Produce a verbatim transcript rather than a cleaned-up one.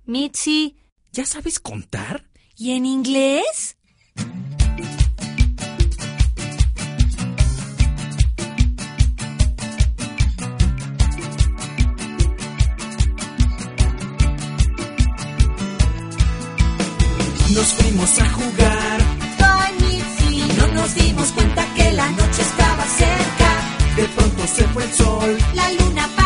Mitzi, ¿ya sabes contar? ¿y en inglés? Nos fuimos a jugar. Bye, Mitzi. No nos dimos cuenta que la noche estaba cerca. De pronto se fue el sol. La luna